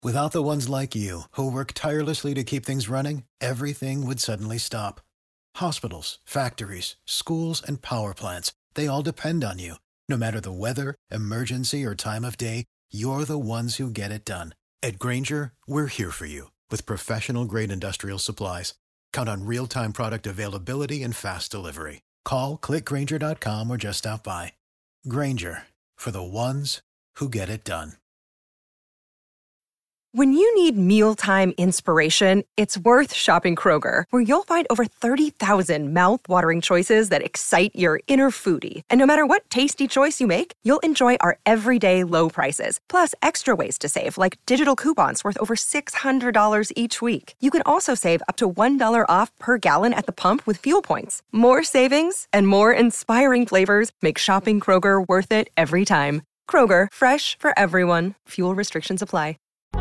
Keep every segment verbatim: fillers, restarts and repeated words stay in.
Without the ones like you, who work tirelessly to keep things running, everything would suddenly stop. Hospitals, factories, schools, and power plants, they all depend on you. No matter the weather, emergency, or time of day, you're the ones who get it done. At Grainger, we're here for you with professional-grade industrial supplies. Count on real-time product availability and fast delivery. Call, click Grainger dot com, or just stop by. Grainger, for the ones who get it done. When you need mealtime inspiration, it's worth shopping Kroger, where you'll find over thirty thousand mouth-watering choices that excite your inner foodie. And no matter what tasty choice you make, you'll enjoy our everyday low prices, plus extra ways to save, like digital coupons worth over six hundred dollars each week. You can also save up to one dollar off per gallon at the pump with fuel points. More savings and more inspiring flavors make shopping Kroger worth it every time. Kroger, fresh for everyone. Fuel restrictions apply.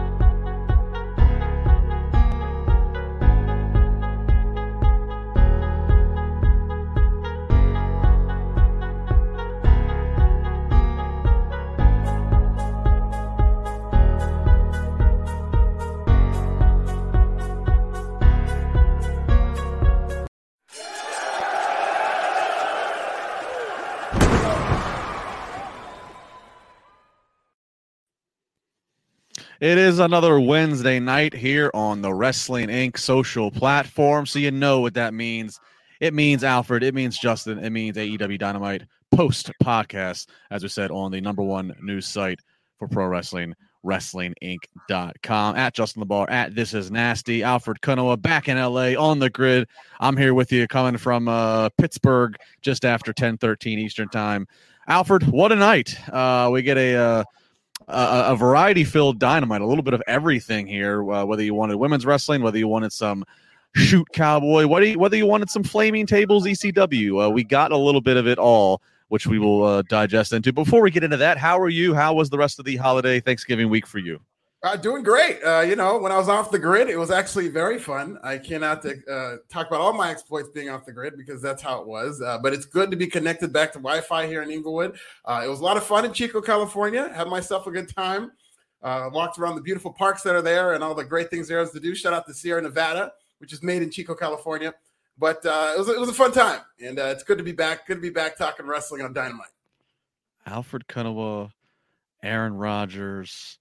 It is another Wednesday night here on the Wrestling Incorporated social platform, so you know what that means. It means Alfred, it means Justin, it means A E W Dynamite post-podcast, as we said, on the number one news site for pro wrestling, wrestling inc dot com. At Justin LeBar, at This Is Nasty, Alfred Kunowa back in L A on the grid. I'm here with you coming from uh, Pittsburgh just after ten thirteen Eastern Time. Alfred, what a night. Uh, we get a... Uh, A, a variety-filled Dynamite, a little bit of everything here, uh, whether you wanted women's wrestling, whether you wanted some shoot cowboy, whether you, whether you wanted some flaming tables E C W. Uh, we got a little bit of it all, which we will uh, digest into. Before we get into that, how are you? How was the rest of the holiday Thanksgiving week for you? Uh, doing great. Uh, you know, when I was off the grid, it was actually very fun. I cannot uh, talk about all my exploits being off the grid because that's how it was. Uh, but it's good to be connected back to Wi-Fi here in Inglewood. Uh, it was a lot of fun in Chico, California. Had myself a good time. Uh, walked around the beautiful parks that are there and all the great things there is to do. Shout out to Sierra Nevada, which is made in Chico, California. But uh, it was it was a fun time, and uh, it's good to be back. Good to be back talking wrestling on Dynamite. Alfred Kunowa, Aaron Rodgers,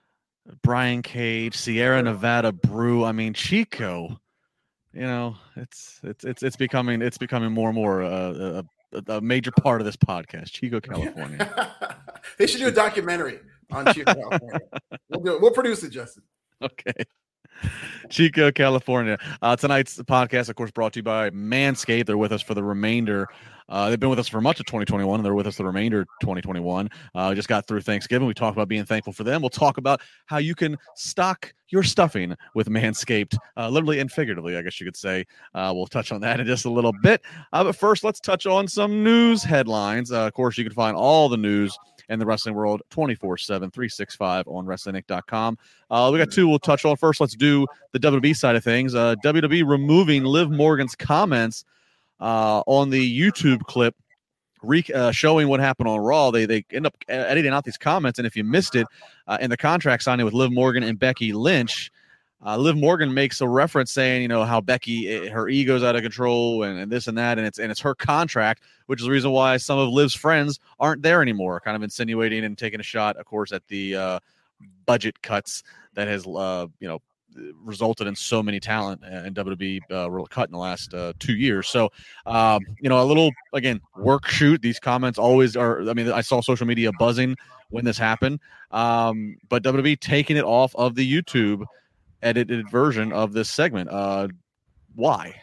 Brian Cage, Sierra Nevada Brew. I mean, Chico. You know, it's it's it's it's becoming it's becoming more and more uh, a, a major part of this podcast. Chico, California. They should do a documentary on Chico, California. We'll do it. We'll produce it, Justin. Okay. Chico, California. Uh, tonight's podcast, of course, brought to you by Manscaped. They're with us for the remainder. Uh, they've been with us for much of twenty twenty-one, and they're with us the remainder of twenty twenty-one. Uh, just got through Thanksgiving. We talked about being thankful for them. We'll talk about how you can stock your stuffing with Manscaped, uh, literally and figuratively, I guess you could say. Uh, we'll touch on that in just a little bit. Uh, but first, let's touch on some news headlines. Uh, of course, you can find all the news in the wrestling world twenty-four seven, three sixty-five on wrestling inc dot com. Uh, we got two we'll touch on. First, let's do the W W E side of things. Uh, W W E removing Liv Morgan's comments uh, on the YouTube clip re- uh, showing what happened on Raw. They they end up editing out these comments, and if you missed it, uh, in the contract signing with Liv Morgan and Becky Lynch, uh, Liv Morgan makes a reference saying, you know, how Becky, her ego's out of control and, and this and that, and it's and it's her contract, which is the reason why some of Liv's friends aren't there anymore, kind of insinuating and taking a shot, of course, at the uh, budget cuts that has, uh, you know, resulted in so many talent in W W E uh, cut in the last uh, two years. So, um, you know, a little, again, work shoot. These comments always are, I mean, I saw social media buzzing when this happened, um, but W W E taking it off of the YouTube edited version of this segment. Uh, why?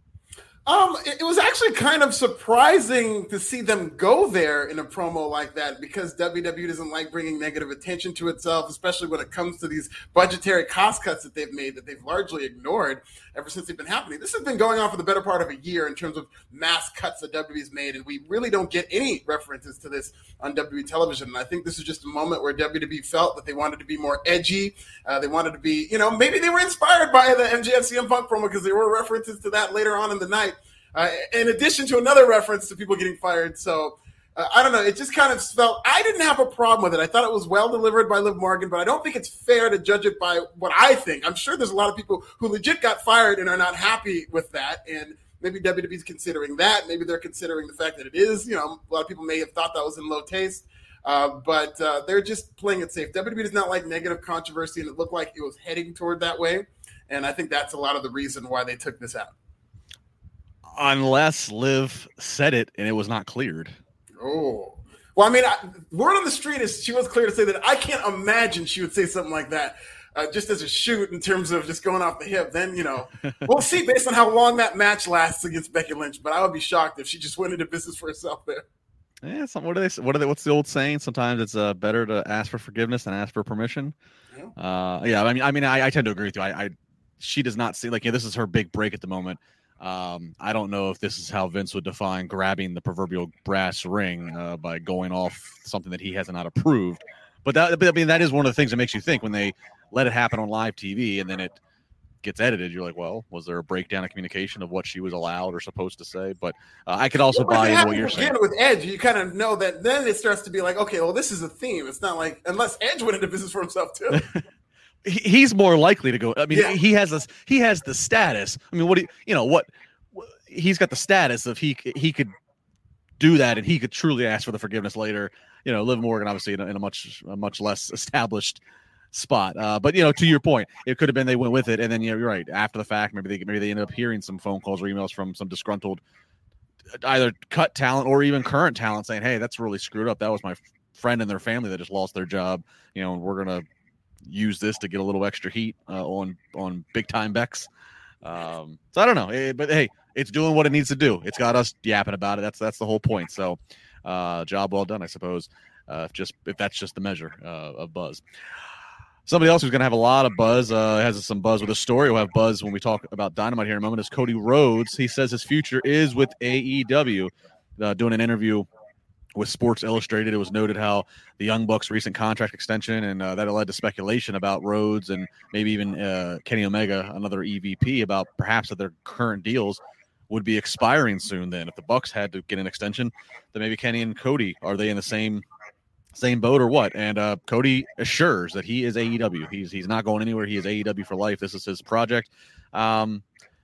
Um, it, it was actually kind of surprising to see them go there in a promo like that because W W E doesn't like bringing negative attention to itself, especially when it comes to these budgetary cost cuts that they've made that they've largely ignored ever since they've been happening. This has been going on for the better part of a year in terms of mass cuts that W W E's made, and we really don't get any references to this on W W E television. And I think this is just a moment where W W E felt that they wanted to be more edgy. Uh, they wanted to be, you know, maybe they were inspired by the M J F C M Punk promo because there were references to that later on in the night. Uh, in addition to another reference to people getting fired. So uh, I don't know. It just kind of felt, I didn't have a problem with it. I thought it was well delivered by Liv Morgan, but I don't think it's fair to judge it by what I think. I'm sure there's a lot of people who legit got fired and are not happy with that. And maybe W W E's considering that. Maybe they're considering the fact that it is, you know, a lot of people may have thought that was in low taste. Uh, but uh, they're just playing it safe. W W E does not like negative controversy, and it looked like it was heading toward that way. And I think that's a lot of the reason why they took this out. Unless Liv said it and it was not cleared. Oh. Well, I mean, I, word on the street is she was clear to say that. I can't imagine she would say something like that uh, just as a shoot in terms of just going off the hip. Then, you know, we'll see based on how long that match lasts against Becky Lynch. But I would be shocked if she just went into business for herself there. Yeah, some, what do they? What are they? What's the old saying? Sometimes it's uh, better to ask for forgiveness than ask for permission. Yeah, uh, yeah I mean, I mean, I, I tend to agree with you. I, I she does not see like yeah, this is her big break at the moment. Um, I don't know if this is how Vince would define grabbing the proverbial brass ring uh, by going off something that he has not approved. But that, I mean, that is one of the things that makes you think when they let it happen on live T V and then it gets edited. You're like, well, was there a breakdown of communication of what she was allowed or supposed to say? But uh, I could also yeah, buy into what you're saying. With Edge, you kind of know that then it starts to be like, okay, well, this is a theme. It's not like unless Edge went into business for himself too. He's more likely to go. I mean, yeah. he has this. He has the status. I mean, what do you, you know? What he's got the status of he he could do that and he could truly ask for the forgiveness later. You know, Liv Morgan obviously in a, in a much a much less established spot. Uh, but you know, to your point, it could have been they went with it, and then you know, you're right. After the fact, maybe they maybe they ended up hearing some phone calls or emails from some disgruntled, either cut talent or even current talent saying, "Hey, that's really screwed up. That was my friend and their family that just lost their job. You know, and we're gonna use this to get a little extra heat uh, on on big time Becks." Um, so I don't know, it, but hey, it's doing what it needs to do. It's got us yapping about it. That's that's the whole point. So, uh, job well done, I suppose. Uh, if just if that's just the measure uh, of buzz. Somebody else who's going to have a lot of buzz, uh, has some buzz with a story. We'll have buzz when we talk about Dynamite here in a moment. Is Cody Rhodes? He says his future is with A E W. Uh, doing an interview with Sports Illustrated, it was noted how the Young Bucks' recent contract extension, and uh, that led to speculation about Rhodes and maybe even uh, Kenny Omega, another E V P, about perhaps that their current deals would be expiring soon. Then, if the Bucks had to get an extension, then maybe Kenny and Cody, are they in the same same boat or what? And uh, Cody assures that he is A E W. He's he's not going anywhere. He is A E W for life. This is his project. Um,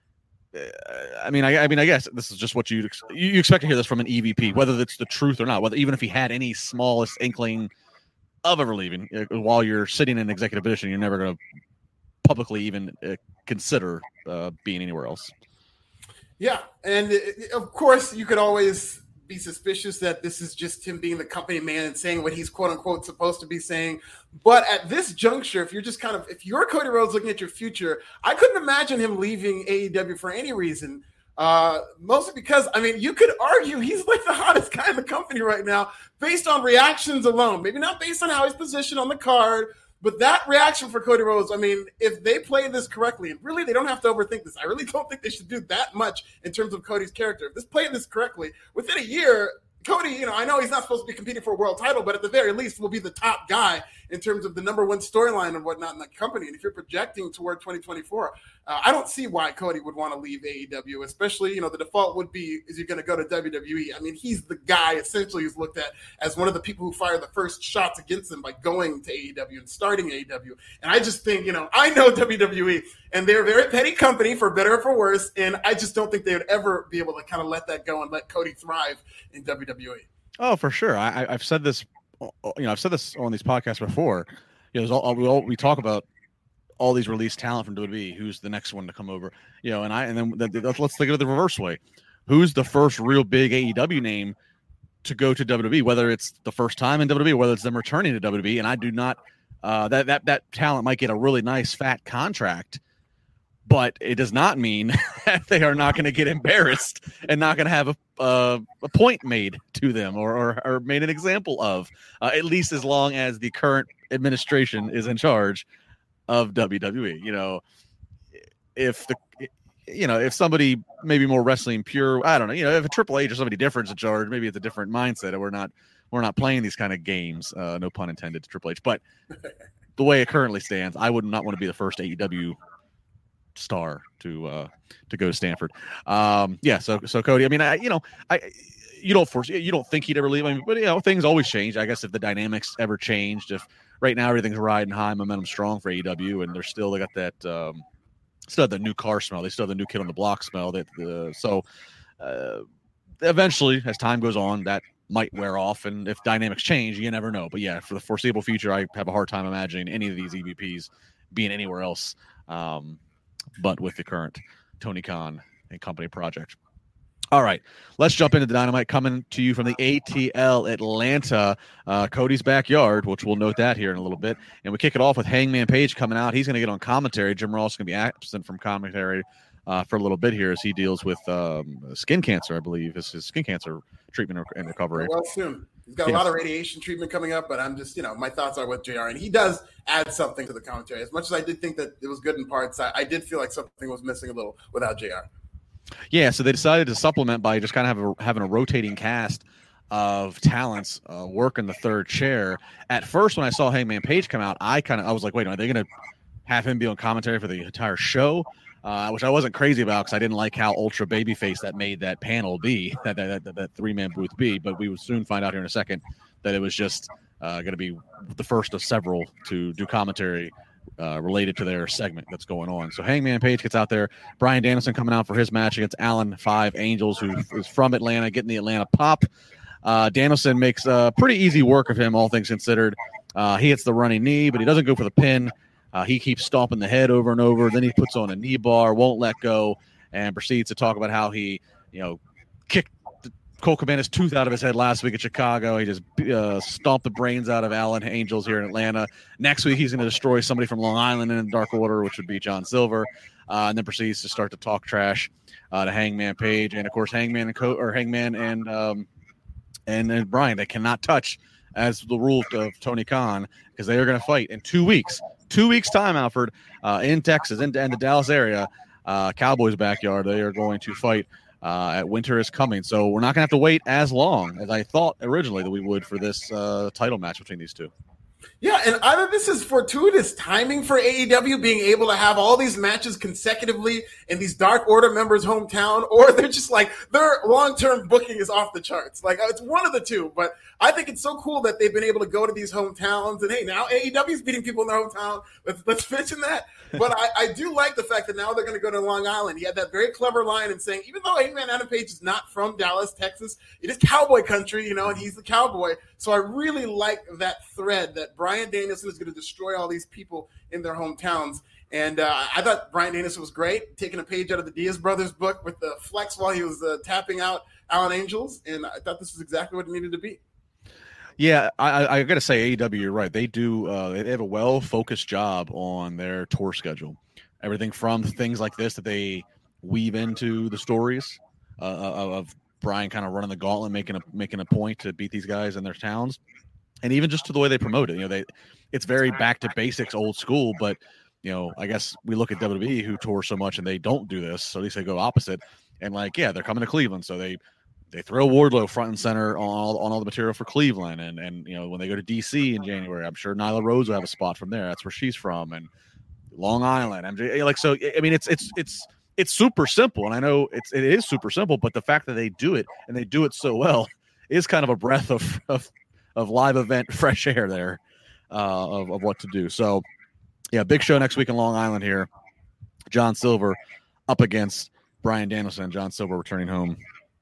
I mean, I, I mean, I guess this is just what you you expect to hear this from an E V P, whether it's the truth or not. Whether even if he had any smallest inkling of ever leaving, while you're sitting in an executive position, you're never going to publicly even uh, consider uh, being anywhere else. Yeah, and uh, of course, you could always be suspicious that this is just him being the company man and saying what he's quote unquote supposed to be saying. But at this juncture, if you're just kind of, if you're Cody Rhodes looking at your future, I couldn't imagine him leaving A E W for any reason. Uh, mostly because, I mean, you could argue he's like the hottest guy in the company right now based on reactions alone. Maybe not based on how he's positioned on the card, but that reaction for Cody Rhodes, I mean, if they play this correctly, and really they don't have to overthink this. I really don't think they should do that much in terms of Cody's character. If they play this correctly, within a year, Cody, you know, I know he's not supposed to be competing for a world title, but at the very least will be the top guy in terms of the number one storyline and whatnot in the company. And if you're projecting toward twenty twenty-four, uh, I don't see why Cody would want to leave A E W, especially, you know, the default would be, is he going to go to W W E? I mean, he's the guy essentially who's looked at as one of the people who fired the first shots against him by going to A E W and starting A E W. And I just think, you know, I know W W E and they're a very petty company for better or for worse. And I just don't think they would ever be able to kind of let that go and let Cody thrive in W W E. Oh, for sure. I, I've said this, you know, I've said this on these podcasts before. You know, all, we all, we talk about all these released talent from W W E. Who's the next one to come over? You know, and I and then the, the, let's think of it the reverse way. Who's the first real big A E W name to go to W W E? Whether it's the first time in W W E, or whether it's them returning to W W E. And I do not. Uh, that that that talent might get a really nice fat contract, but it does not mean that they are not going to get embarrassed and not going to have a, uh, a point made to them or, or, or made an example of, uh, at least as long as the current administration is in charge of W W E. You know, if the, you know, if somebody maybe more wrestling pure, I don't know, you know, if a Triple H or somebody different is in charge, maybe it's a different mindset. We're not, we're not playing these kind of games. Uh, no pun intended to Triple H, but the way it currently stands, I would not want to be the first A E W star to uh to go to Stanford. Um yeah, so so Cody, I mean, I you know, I you don't foresee, you don't think he'd ever leave. I mean, but you know, things always change. I guess if the dynamics ever changed, if right now everything's riding high, momentum strong for A E W, and they're still they got that um, still have the new car smell. They still have the new kid on the block smell. That uh, so uh, eventually, as time goes on, that might wear off, and if dynamics change, you never know. But yeah, for the foreseeable future, I have a hard time imagining any of these E V Ps being anywhere else, um, but with the current Tony Khan and company project. All right, let's jump into the Dynamite coming to you from the A T L Atlanta, uh, Cody's backyard, which we'll note that here in a little bit. And we kick it off with Hangman Page coming out. He's going to get on commentary. Jim Ross is going to be absent from commentary uh, for a little bit here as he deals with um, skin cancer, I believe. Is his skin cancer treatment and recovery. Well, soon. He's got a yes. lot of radiation treatment coming up, but I'm just, you know, my thoughts are with J R. And he does add something to the commentary. As much as I did think that it was good in parts, I, I did feel like something was missing a little without J R. Yeah, so they decided to supplement by just kind of have a, having a rotating cast of talents uh, work in the third chair. At first, when I saw Hangman Page come out, I kind of I was like, wait, are they going to have him be on commentary for the entire show? Uh, which I wasn't crazy about because I didn't like how ultra babyface that made that panel be, that that, that, that three-man booth be. But we would soon find out here in a second that it was just uh, going to be the first of several to do commentary Uh, related to their segment that's going on. So Hangman Page gets out there. Bryan Danielson coming out for his match against Alan Five Angels, who is from Atlanta, getting the Atlanta pop. Uh, Danielson makes uh, pretty easy work of him, all things considered. Uh, he hits the running knee, but he doesn't go for the pin. Uh, he keeps stomping the head over and over. Then he puts on a knee bar, won't let go, and proceeds to talk about how he, you know, kicked Colt Cabana's tooth out of his head last week at Chicago. He just uh, stomped the brains out of Alan Angels here in Atlanta. Next week, he's going to destroy somebody from Long Island in Dark Order, which would be John Silver, uh, and then proceeds to start to talk trash uh, to Hangman Page, and of course, Hangman and Co- or Hangman and um, and and Bryan. They cannot touch, as the rule of Tony Khan, because they are going to fight in two weeks. Two weeks time, Alfred, uh, in Texas, in, in the Dallas area, uh, Cowboys' backyard. They are going to fight. Uh, at Winter is Coming. So we're not going to have to wait as long as I thought originally that we would for this uh, title match between these two. Yeah, and either this is fortuitous timing for A E W being able to have all these matches consecutively in these Dark Order members' hometown, or they're just like, their long-term booking is off the charts. Like, it's one of the two, but I think it's so cool that they've been able to go to these hometowns, and hey, now A E W is beating people in their hometown. Let's, let's mention that. But I, I do like the fact that now they're going to go to Long Island. He had that very clever line in saying, even though Hangman Adam Page is not from Dallas, Texas, it is cowboy country, you know, and he's the cowboy. So I really like that thread that Bryan Danielson is going to destroy all these people in their hometowns. And uh, I thought Bryan Danielson was great, taking a page out of the Diaz brothers book with the flex while he was uh, tapping out Alan Angels. And I thought this was exactly what it needed to be. Yeah, I, I got to say, A E W, you're right. They do. Uh, they have a well-focused job on their tour schedule. Everything from things like this that they weave into the stories uh, of Bryan kind of running the gauntlet, making a making a point to beat these guys in their towns, and even just to the way they promote it. You know, they it's very back to basics, old school. But you know, I guess we look at W W E who tour so much and they don't do this. So at least they go opposite. And like, yeah, they're coming to Cleveland, so they. They throw Wardlow front and center on all, on all the material for Cleveland. And, and, you know, when they go to D C in January, I'm sure Nyla Rose will have a spot from there. That's where she's from. And Long Island, M J, like, so, I mean, it's, it's, it's, it's super simple. And I know it's, it is super simple, but the fact that they do it and they do it so well is kind of a breath of, of, of live event, fresh air there uh, of, of what to do. So yeah, big show next week in Long Island here. John Silver up against Bryan Danielson. John Silver returning home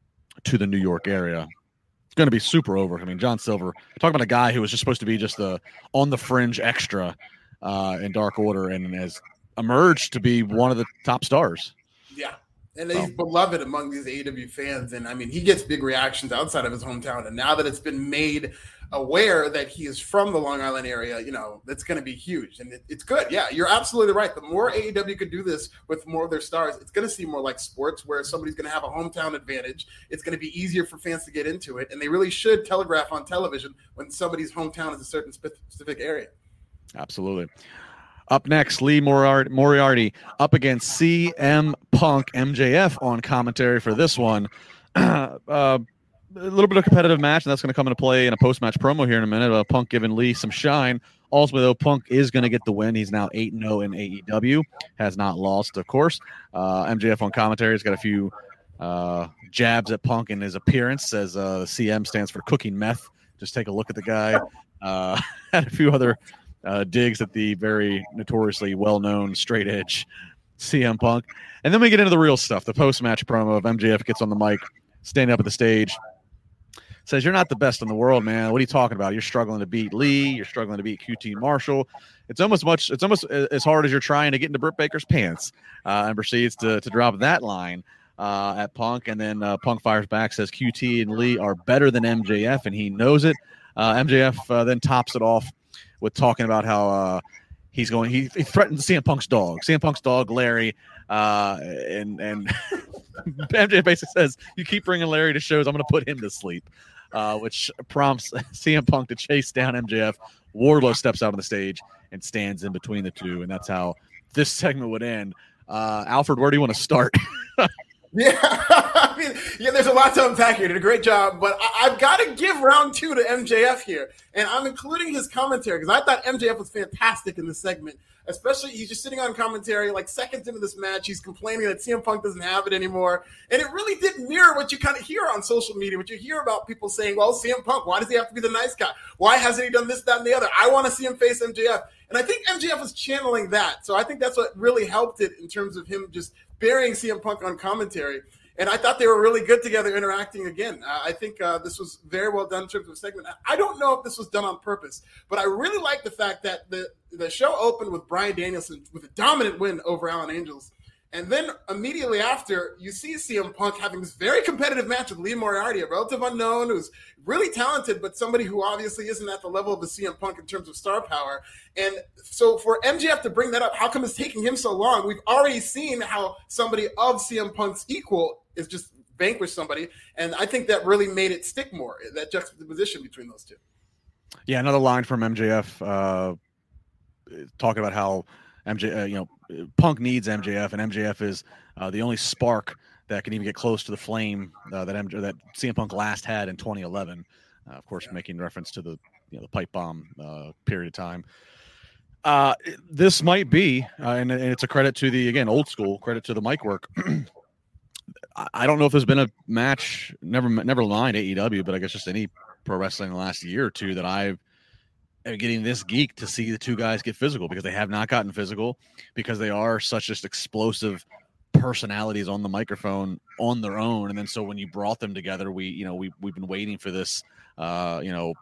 to the New York area. It's going to be super over. I mean, John Silver, talking about a guy who was just supposed to be just the on the fringe extra uh, in Dark Order and has emerged to be one of the top stars. Yeah. And he's oh. beloved among these A E W fans. And I mean, he gets big reactions outside of his hometown. And now that it's been made aware that he is from the Long Island area, you know, that's going to be huge. And it, it's good. Yeah, you're absolutely right. The more A E W could do this with more of their stars, it's going to seem more like sports where somebody's going to have a hometown advantage. It's going to be easier for fans to get into it. And they really should telegraph on television when somebody's hometown is a certain specific area. Absolutely. Up next, Lee Moriarty, Moriarty up against C M Punk, M J F on commentary for this one. uh, a little bit of competitive match, and that's going to come into play in a post-match promo here in a minute. Uh, Punk giving Lee some shine. Ultimately, though, Punk is going to get the win. He's now eight and oh in A E W. Has not lost, of course. Uh, M J F on commentary has got a few uh, jabs at Punk in his appearance. Says uh, C M stands for cooking meth. Just take a look at the guy. Uh, had a few other uh, digs at the very notoriously well-known straight edge C M Punk. And then we get into the real stuff, the post-match promo of M J F gets on the mic, standing up at the stage, says, "You're not the best in the world, man. What are you talking about? You're struggling to beat Lee. You're struggling to beat Q T Marshall. It's almost much. It's almost as hard as you're trying to get into Britt Baker's pants." Uh, and proceeds to to drop that line uh, at Punk. And then uh, Punk fires back, says Q T and Lee are better than M J F, and he knows it. Uh, M J F uh, then tops it off with talking about how uh, he's going. He, he threatened C M Punk's dog, C M Punk's dog, Larry. Uh, and and M J F basically says, "You keep bringing Larry to shows, I'm going to put him to sleep," uh, which prompts C M Punk to chase down M J F. Wardlow steps out on the stage and stands in between the two, and that's how this segment would end. Uh, Alfred, where do you want to start? Yeah, I mean, yeah, there's a lot to unpack here. Did a great job, but I, I've got to give round two to M J F here, and I'm including his commentary because I thought M J F was fantastic in this segment. Especially, he's just sitting on commentary, like seconds into this match, he's complaining that C M Punk doesn't have it anymore, and it really did mirror what you kind of hear on social media, what you hear about people saying, "Well, C M Punk, why does he have to be the nice guy? Why hasn't he done this, that, and the other? I want to see him face M J F." And I think M J F was channeling that, so I think that's what really helped it in terms of him just burying C M Punk on commentary. And I thought they were really good together interacting again. Uh, I think uh, this was very well done in terms of a segment. I don't know if this was done on purpose, but I really like the fact that the, the show opened with Bryan Danielson with a dominant win over Alan Angels. And then immediately after, you see C M Punk having this very competitive match with Lee Moriarty, a relative unknown who's really talented, but somebody who obviously isn't at the level of the C M Punk in terms of star power. And so for M J F to bring that up, how come it's taking him so long? We've already seen how somebody of C M Punk's equal is just vanquished somebody. And I think that really made it stick more, that juxtaposition between those two. Yeah, another line from M J F uh, talking about how M J, uh, you know, Punk needs M J F, and M J F is uh, the only spark that can even get close to the flame uh, that M J, that C M Punk last had in twenty eleven. Uh, of course, yeah. Making reference to the you know the pipe bomb uh, period of time. Uh, this might be, uh, and, and it's a credit to the again old school credit to the mic work. I don't know if there's been a match, never never mind A E W, but I guess just any pro wrestling in the last year or two that I've getting this geek to see the two guys get physical, because they have not gotten physical, because they are such just explosive personalities on the microphone on their own. And then so when you brought them together, we you know we we've been waiting for this uh you know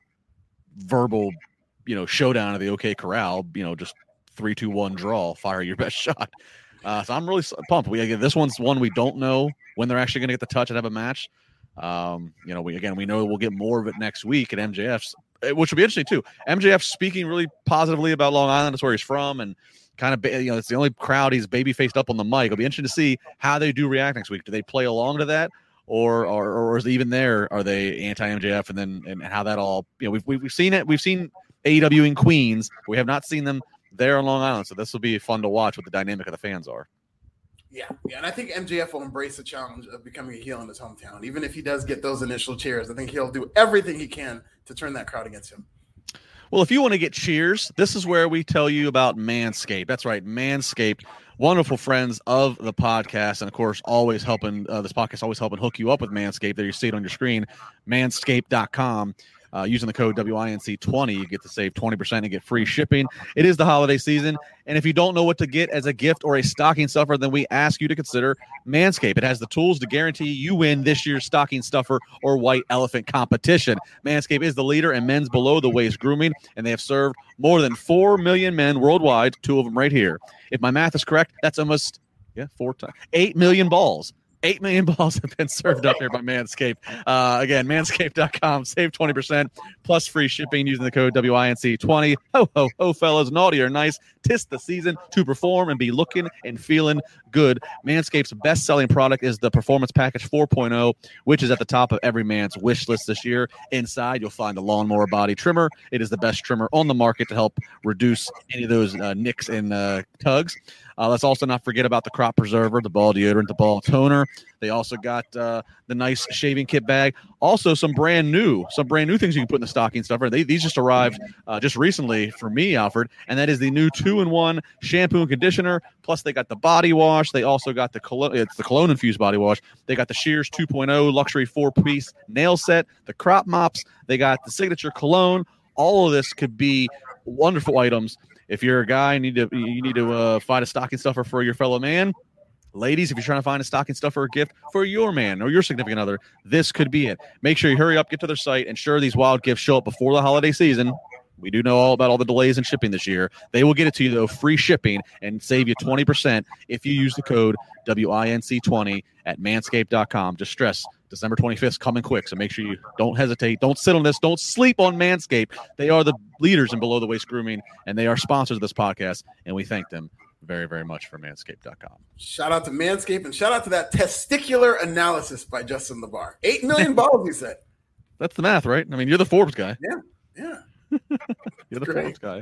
verbal you know showdown of the OK Corral, you know just three two one draw, fire your best shot. Uh, so I'm really pumped. We this one's one we don't know when they're actually going to get the touch and have a match. Um, you know, we again we know we'll get more of it next week at M J F's, which will be interesting too. M J F speaking really positively about Long Island, that's where he's from, and kind of you know it's the only crowd he's baby faced up on the mic. It'll be interesting to see how they do react next week. Do they play along to that, or or or is it even there? Are they anti M J F, and then and how that all you know we've we've seen it. We've seen A E W in Queens. We have not seen them there on Long Island, so this will be fun to watch what the dynamic of the fans are. Yeah, yeah, and I think M J F will embrace the challenge of becoming a heel in his hometown. Even if he does get those initial cheers, I think he'll do everything he can to turn that crowd against him. Well, if you want to get cheers, this is where we tell you about Manscaped. That's right, Manscaped, wonderful friends of the podcast, and of course, always helping uh, this podcast, always helping hook you up with Manscaped. There you see it on your screen, manscaped dot com. Uh, using the code W I N C twenty, you get to save twenty percent and get free shipping. It is the holiday season, and if you don't know what to get as a gift or a stocking stuffer, then we ask you to consider Manscaped. It has the tools to guarantee you win this year's stocking stuffer or white elephant competition. Manscaped is the leader in men's below-the-waist grooming, and they have served more than four million men worldwide, two of them right here. If my math is correct, that's almost yeah four times eight million balls. Eight million balls have been served up here by Manscaped. Uh, again, manscaped dot com. Save twenty percent plus free shipping using the code W I N C twenty. Ho, ho, ho, fellas. Naughty or nice. 'Tis the season to perform and be looking and feeling good. Manscaped's best-selling product is the Performance Package four point oh, which is at the top of every man's wish list this year. Inside, you'll find the Lawnmower Body Trimmer. It is the best trimmer on the market to help reduce any of those uh, nicks and uh, tugs. Uh, let's also not forget about the Crop Preserver, the Ball Deodorant, the Ball Toner. They also got uh, the nice shaving kit bag. Also, some brand new, some brand new things you can put in the stocking stuffer. They, these just arrived uh, just recently for me, Alfred, and that is the new two-in-one shampoo and conditioner. Plus, they got the body wash. They also got the cologne. It's the cologne-infused body wash. They got the Shears two point oh luxury four-piece nail set, the crop mops. They got the signature cologne. All of this could be wonderful items. If you're a guy, you need to you need to uh, find a stocking stuffer for your fellow man. Ladies, if you're trying to find a stocking stuffer or gift for your man or your significant other, this could be it. Make sure you hurry up, get to their site, and sure these wild gifts show up before the holiday season. We do know all about all the delays in shipping this year. They will get it to you, though, free shipping, and save you twenty percent if you use the code W I N C twenty at manscaped dot com. Just stress, December twenty-fifth is coming quick, so make sure you don't hesitate. Don't sit on this. Don't sleep on Manscaped. They are the leaders in below-the-waist grooming, and they are sponsors of this podcast, and we thank them very, very much for manscaped dot com. Shout out to Manscaped, and shout out to that testicular analysis by Justin LeBar. Eight million balls, he said. That's the math, right? I mean, you're the Forbes guy. Yeah, yeah. You're the Great. Forbes guy.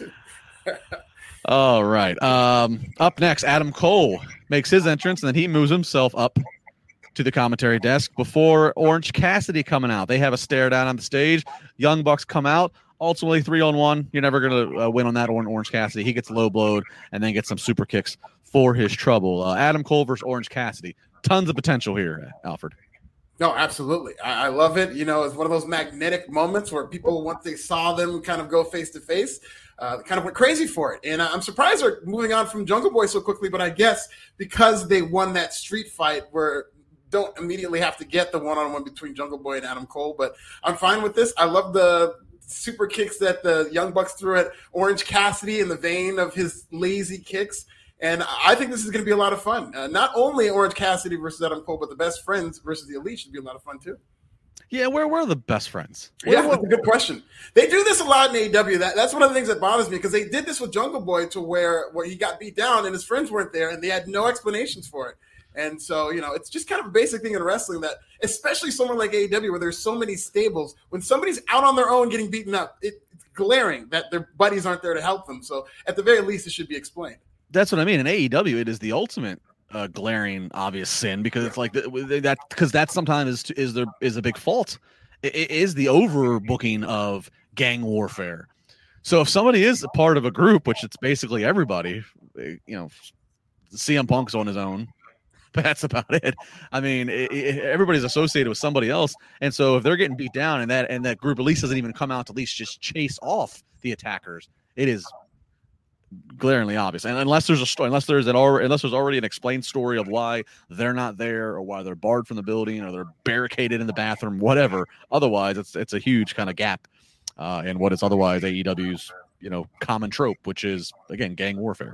All right. Um, up next, Adam Cole makes his entrance, and then he moves himself up to the commentary desk before Orange Cassidy coming out. They have a stare down on the stage. Young Bucks come out. Ultimately, three on one. You're never going to uh, win on that on Orange Cassidy. He gets low blowed and then gets some super kicks for his trouble. Uh, Adam Cole versus Orange Cassidy. Tons of potential here, Alfred. No, absolutely. I, I love it. You know, it's one of those magnetic moments where people, once they saw them kind of go face to face, uh, kind of went crazy for it. And I'm surprised they're moving on from Jungle Boy so quickly, but I guess because they won that street fight where don't immediately have to get the one-on-one between Jungle Boy and Adam Cole. But I'm fine with this. I love the super kicks that the Young Bucks threw at Orange Cassidy in the vein of his lazy kicks. And I think this is going to be a lot of fun. Uh, not only Orange Cassidy versus Adam Cole, but the Best Friends versus the Elite should be a lot of fun too. Yeah, where where are the Best Friends? Yeah, that's a good question. They do this a lot in A E W. That, that's one of the things that bothers me because they did this with Jungle Boy to where, where he got beat down and his friends weren't there and they had no explanations for it. And so, you know, it's just kind of a basic thing in wrestling that, especially somewhere like A E W where there's so many stables, when somebody's out on their own getting beaten up, it, it's glaring that their buddies aren't there to help them. So at the very least, it should be explained. That's what I mean. In A E W, it is the ultimate uh, glaring, obvious sin because it's like the, that because that sometimes is is there is a big fault. It, it is the overbooking of gang warfare. So if somebody is a part of a group, which it's basically everybody, you know, C M Punk's on his own. But that's about it. I mean, it, it, everybody's associated with somebody else, and so if they're getting beat down, and that and that group at least doesn't even come out to at least just chase off the attackers, it is glaringly obvious. And unless there's a story, unless there's an already, unless there's already an explained story of why they're not there, or why they're barred from the building, or they're barricaded in the bathroom, whatever. Otherwise, it's it's a huge kind of gap uh, in what is otherwise A E W's you know common trope, which is again gang warfare.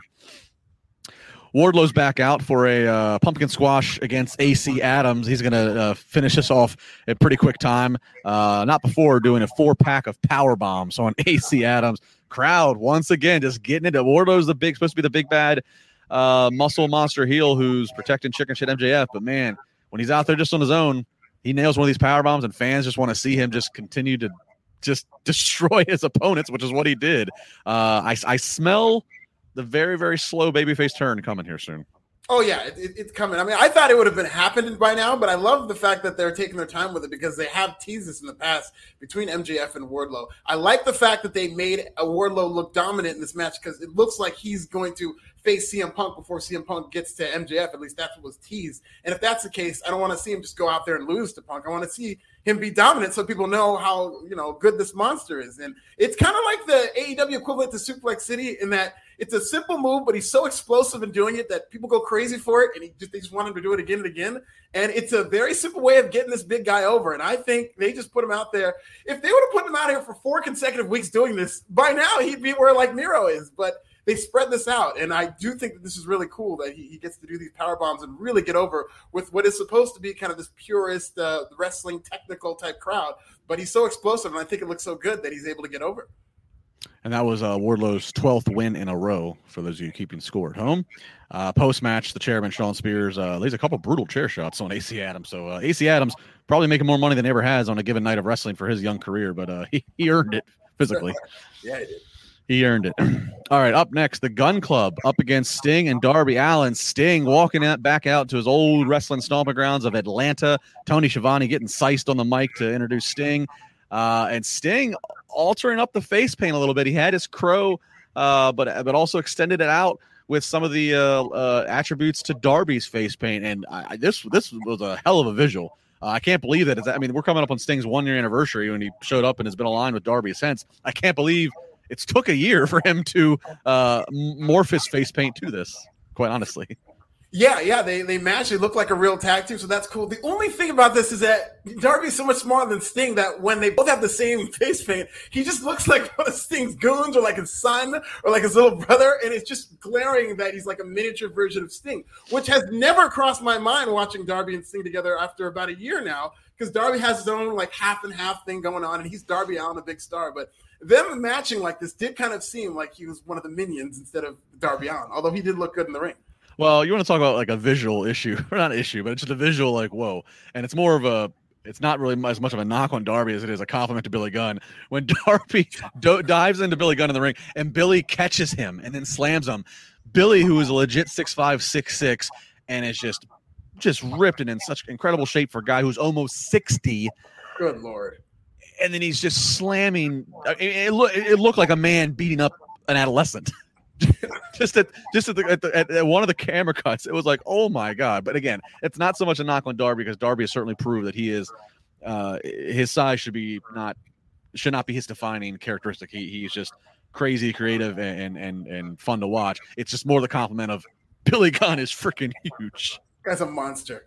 Wardlow's back out for a uh, pumpkin squash against A C Adams. He's going to uh, finish this off in pretty quick time. Uh, not before doing a four-pack of power bombs on A C Adams. Crowd, once again, just getting into Wardlow's the big, supposed to be the big bad uh, muscle monster heel who's protecting chicken shit M J F. But, man, when he's out there just on his own, he nails one of these power bombs, and fans just want to see him just continue to just destroy his opponents, which is what he did. Uh, I, I smell the very, very slow babyface turn coming here soon. Oh, yeah, it, it, it's coming. I mean, I thought it would have been happened by now, but I love the fact that they're taking their time with it because they have teased this in the past between M J F and Wardlow. I like the fact that they made a Wardlow look dominant in this match because it looks like he's going to face C M Punk before C M Punk gets to M J F. At least that's what was teased. And if that's the case, I don't want to see him just go out there and lose to Punk. I want to see him be dominant so people know how, you know, good this monster is. And it's kind of like the A E W equivalent to Suplex City in that it's a simple move, but he's so explosive in doing it that people go crazy for it, and he just, they just want him to do it again and again. And it's a very simple way of getting this big guy over. And I think they just put him out there. If they would have put him out here for four consecutive weeks doing this, by now he'd be where like Miro is. But they spread this out, and I do think that this is really cool that he, he gets to do these power bombs and really get over with what is supposed to be kind of this purist uh, wrestling technical type crowd. But he's so explosive, and I think it looks so good that he's able to get over. And that was uh, Wardlow's twelfth win in a row, for those of you keeping score at home. Uh, post-match, the chairman, Sean Spears, uh, lays a couple brutal chair shots on A C Adams. So uh, A C Adams probably making more money than he ever has on a given night of wrestling for his young career, but uh, he, he earned it physically. Yeah, he did. He earned it. All right, up next, the Gun Club up against Sting and Darby Allin. Sting walking out back out to his old wrestling stomping grounds of Atlanta. Tony Schiavone getting sized on the mic to introduce Sting. Uh, and Sting altering up the face paint a little bit. He had his crow, uh, but but also extended it out with some of the uh, uh, attributes to Darby's face paint. And I, this this was a hell of a visual. Uh, I can't believe that. It's, I mean, we're coming up on Sting's one-year anniversary when he showed up and has been aligned with Darby since. I can't believe it's took a year for him to uh, morph his face paint to this, quite honestly. Yeah, yeah, they they match. They look like a real tag team, so that's cool. The only thing about this is that Darby's so much smaller than Sting that when they both have the same face paint, he just looks like one of Sting's goons or like his son or like his little brother, and it's just glaring that he's like a miniature version of Sting, which has never crossed my mind watching Darby and Sting together after about a year now, because Darby has his own like half and half thing going on, and he's Darby Allin, a big star, but them matching like this did kind of seem like he was one of the minions instead of Darby Allin, although he did look good in the ring. Well, you want to talk about like a visual issue, or not issue, but it's just a visual like, whoa. And it's more of a, it's not really as much of a knock on Darby as it is a compliment to Billy Gunn. When Darby do- dives into Billy Gunn in the ring and Billy catches him and then slams him, Billy, who is a legit six five, six six, and is just, just ripped and in such incredible shape for a guy who's almost sixty. Good Lord. And then he's just slamming. It, it, look, it looked like a man beating up an adolescent. just at just at, the, at, the, at one of the camera cuts, it was like, oh my god. But again, it's not so much a knock on Darby, because Darby has certainly proved that he is uh, his size should be not should not be his defining characteristic. He he's just crazy creative and and and fun to watch. It's just more the compliment of Billy Gunn is freaking huge. Guy's a monster.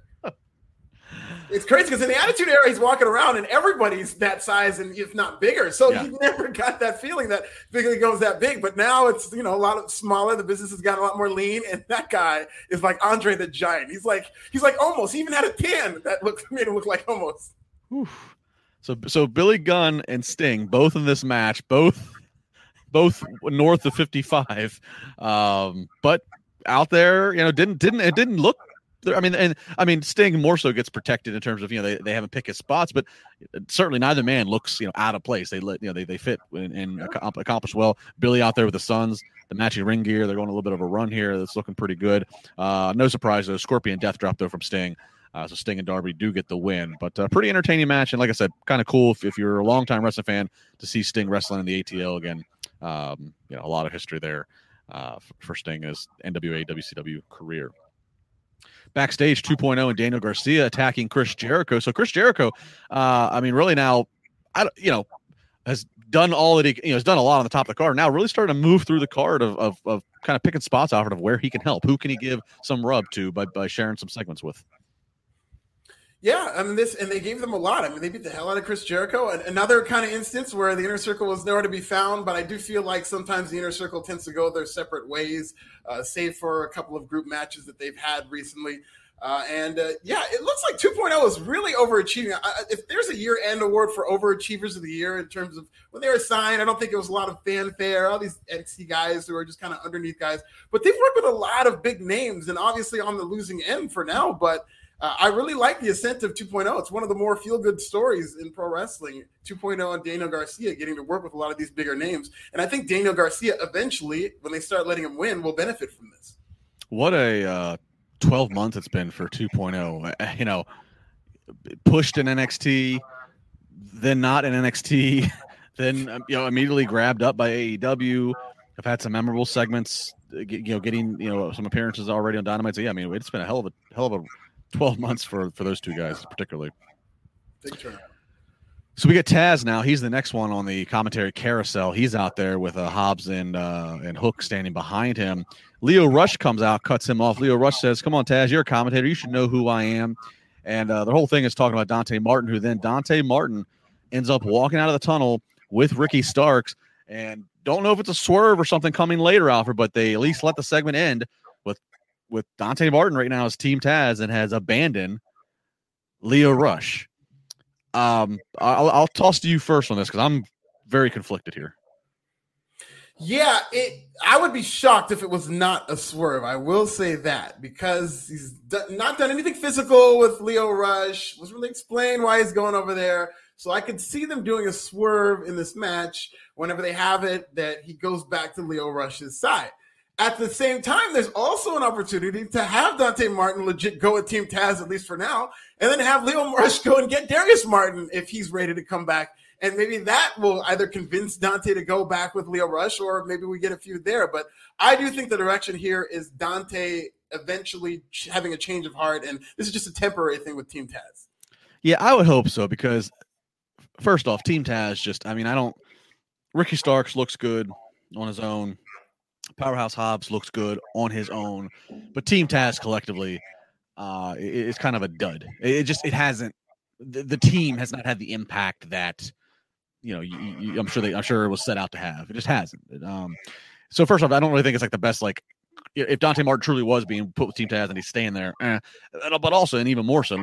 It's crazy because in the Attitude Era, he's walking around and everybody's that size and if not bigger. So yeah. You never got that feeling that Billy Gunn's that big. But now it's, you know, a lot of smaller. The business has gotten a lot more lean. And that guy is like Andre the Giant. He's like, he's like almost. He even had a tan that looked made him look like almost. Oof. So so Billy Gunn and Sting, both in this match, both both north of fifty-five. Um, but out there, you know, didn't didn't it didn't look. I mean, and I mean, Sting more so gets protected in terms of, you know, they, they haven't picked his spots, but certainly neither man looks, you know, out of place. They let, you know, they, they fit and, and accomplish well. Billy out there with the Suns, the matching ring gear. They're going a little bit of a run here. That's looking pretty good. Uh, no surprise though. Scorpion Death Drop though from Sting. Uh, so Sting and Darby do get the win, but uh, pretty entertaining match. And like I said, kind of cool if, if you're a longtime wrestling fan to see Sting wrestling in the A T L again. Um, you know, a lot of history there uh, for, for Sting as N W A W C W career. Backstage two point oh and Daniel Garcia attacking Chris Jericho. So Chris Jericho, uh, I mean, really now, I don't, you know, has done all that he, you know, has done a lot on the top of the card. Now really starting to move through the card of, of, of kind of picking spots out of where he can help. Who can he give some rub to by, by sharing some segments with? Yeah, I mean this, and they gave them a lot. I mean, they beat the hell out of Chris Jericho. And another kind of instance where the Inner Circle was nowhere to be found, but I do feel like sometimes the Inner Circle tends to go their separate ways, uh, save for a couple of group matches that they've had recently. Uh, and uh, yeah, it looks like two point oh is really overachieving. I, if there's a year-end award for overachievers of the year in terms of when they were signed, I don't think it was a lot of fanfare. All these N X T guys who are just kind of underneath guys, but they've worked with a lot of big names, and obviously on the losing end for now. But Uh, I really like the ascent of two point oh. It's one of the more feel-good stories in pro wrestling. two point oh and Daniel Garcia getting to work with a lot of these bigger names. And I think Daniel Garcia eventually, when they start letting him win, will benefit from this. What a uh, twelve months it's been for two point oh. You know, pushed in N X T, then not in N X T, then you know immediately grabbed up by A E W. I've had some memorable segments, you know, getting you know some appearances already on Dynamite. So yeah, I mean, it's been a hell of a hell of a twelve months for, for those two guys, particularly. Big turn. So we get Taz now. He's the next one on the commentary carousel. He's out there with uh, Hobbs and uh, and Hook standing behind him. Leo Rush comes out, cuts him off. Leo Rush says, "Come on, Taz, you're a commentator. You should know who I am." And uh, the whole thing is talking about Dante Martin, who then Dante Martin ends up walking out of the tunnel with Ricky Starks. And don't know if it's a swerve or something coming later, Alfred, but they at least let the segment end with with Dante Martin right now as Team Taz and has abandoned Leo Rush. Um, I'll, I'll toss to you first on this because I'm very conflicted here. Yeah, it. I would be shocked if it was not a swerve. I will say that because he's d- not done anything physical with Leo Rush. Wasn't really explained why he's going over there. So I could see them doing a swerve in this match whenever they have it, that he goes back to Lio Rush's side. At the same time, there's also an opportunity to have Dante Martin legit go with Team Taz, at least for now, and then have Lio Rush go and get Darius Martin if he's ready to come back. And maybe that will either convince Dante to go back with Lio Rush, or maybe we get a few there. But I do think the direction here is Dante eventually having a change of heart, and this is just a temporary thing with Team Taz. Yeah, I would hope so, because first off, Team Taz just, I mean, I don't, Ricky Starks looks good on his own. Powerhouse Hobbs looks good on his own, but Team Taz collectively uh, is kind of a dud. It just it hasn't the, the team has not had the impact that you know. You, you, I'm sure they I'm sure it was set out to have. It just hasn't. Um, so first off, I don't really think it's like the best. Like if Dante Martin truly was being put with Team Taz and he's staying there, eh, but also and even more so,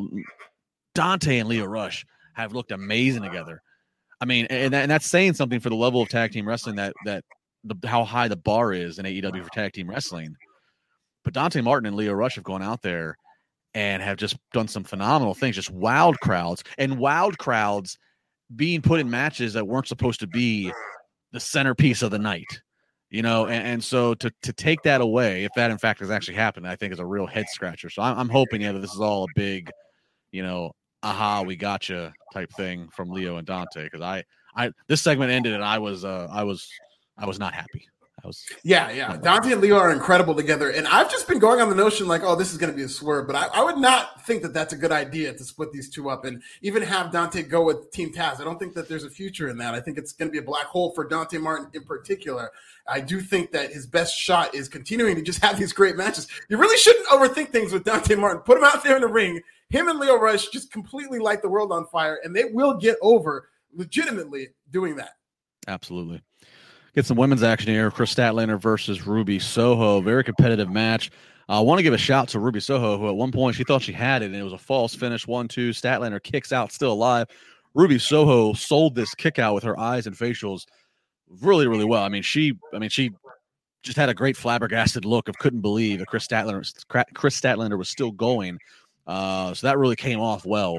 Dante and Lio Rush have looked amazing together. I mean, and, and that's saying something for the level of tag team wrestling that that. The, how high the bar is in A E W for tag team wrestling. But Dante Martin and Lio Rush have gone out there and have just done some phenomenal things, just wild crowds, and wild crowds being put in matches that weren't supposed to be the centerpiece of the night, you know? And, and so to to take that away, if that in fact has actually happened, I think is a real head scratcher. So I'm, I'm hoping yeah, that this is all a big, you know, aha, we gotcha type thing from Lio and Dante. Cause I, I, this segment ended and I was, uh, I was, I was not happy. I was yeah, yeah. Dante and Lio are incredible together, and I've just been going on the notion like, oh, this is going to be a swerve, but I, I would not think that that's a good idea to split these two up and even have Dante go with Team Taz. I don't think that there's a future in that. I think it's going to be a black hole for Dante Martin in particular. I do think that his best shot is continuing to just have these great matches. You really shouldn't overthink things with Dante Martin. Put him out there in the ring. Him and Lio Rush just completely light the world on fire, and they will get over legitimately doing that. Absolutely. Get some women's action here. Chris Statlander versus Ruby Soho. Very competitive match. I uh, want to give a shout to Ruby Soho, who at one point she thought she had it, and it was a false finish. One, two. Statlander kicks out, still alive. Ruby Soho sold this kick out with her eyes and facials really, really well. I mean, she, I mean, she just had a great flabbergasted look of couldn't believe that Chris Statlander, Chris Statlander was still going. Uh, so that really came off well,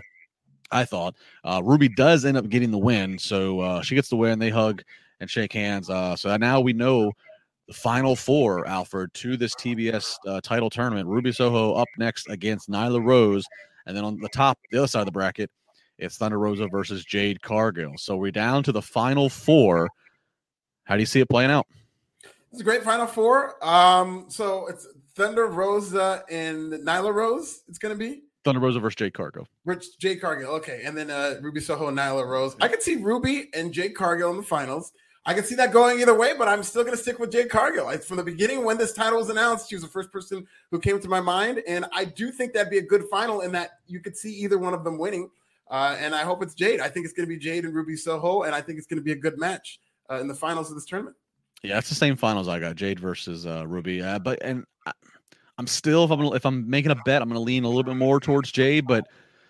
I thought. Uh, Ruby does end up getting the win, so uh, she gets the win. They hug and shake hands. Uh, so now we know the final four, Alfred, to this T B S uh, title tournament. Ruby Soho up next against Nyla Rose. And then on the top, the other side of the bracket, it's Thunder Rosa versus Jade Cargill. So we're down to the final four. How do you see it playing out? It's a great final four. Um, so it's Thunder Rosa and Nyla Rose, it's going to be? Thunder Rosa versus Jade Cargill. Rich Jade Cargill, okay. And then uh, Ruby Soho and Nyla Rose. I could see Ruby and Jade Cargill in the finals. I can see that going either way, but I'm still going to stick with Jade Cargill. I, from the beginning, when this title was announced, she was the first person who came to my mind, and I do think that'd be a good final in that you could see either one of them winning, uh, and I hope it's Jade. I think it's going to be Jade and Ruby Soho, and I think it's going to be a good match uh, in the finals of this tournament. Yeah, it's the same finals I got, Jade versus uh, Ruby. Uh, but and I, I'm still, if I'm if I'm making a bet, I'm going to lean a little bit more towards Jade, but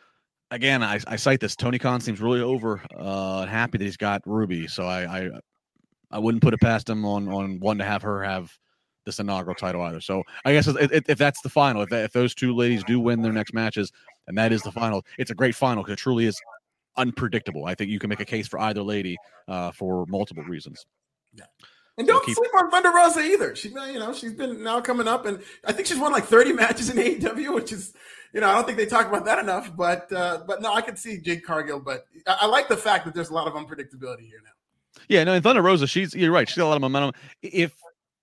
again, I, I cite this. Tony Khan seems really over uh, happy that he's got Ruby, so I, I I wouldn't put it past him on on one to have her have this inaugural title either. So I guess if, if, if that's the final, if, that, if those two ladies do win their next matches, and that is the final, it's a great final because it truly is unpredictable. I think you can make a case for either lady uh, for multiple reasons. Yeah. And don't so keep, sleep on Thunder Rosa either. She's been, you know, she's been now coming up, and I think she's won like thirty matches in A E W, which is, you know, I don't think they talk about that enough. But, uh, but no, I could see Jade Cargill. But I, I like the fact that there's a lot of unpredictability here now. Yeah, no, and Thunder Rosa, she's you're right. She's got a lot of momentum. If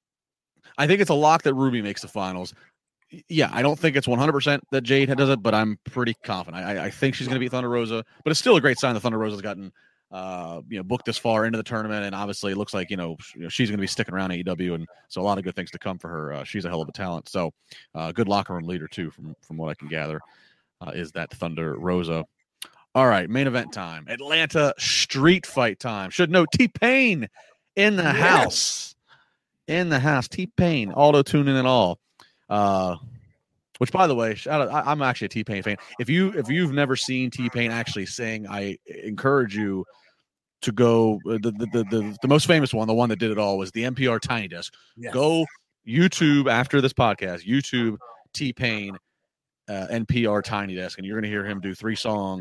I think it's a lock that Ruby makes the finals. Yeah, I don't think it's one hundred percent that Jade does it, but I'm pretty confident. I, I think she's going to beat Thunder Rosa, but it's still a great sign that Thunder Rosa's gotten. Uh, you know, booked this far into the tournament, and obviously it looks like you know, you know she's going to be sticking around A E W, and so a lot of good things to come for her. Uh, she's a hell of a talent, so uh, good locker room leader too, from from what I can gather, uh, is that Thunder Rosa. All right, main event time, Atlanta street fight time. Should know T-Pain in the yeah. house, in the house. T-Pain, auto tuning and all. Uh, which, by the way, shout out, I, I'm actually a T-Pain fan. If you if you've never seen T-Pain actually sing, I encourage you to go. The, the the the the most famous one, the one that did it all, was the N P R Tiny Desk. Yes. Go YouTube after this podcast. YouTube T-Pain uh, N P R Tiny Desk, and you're going to hear him do three songs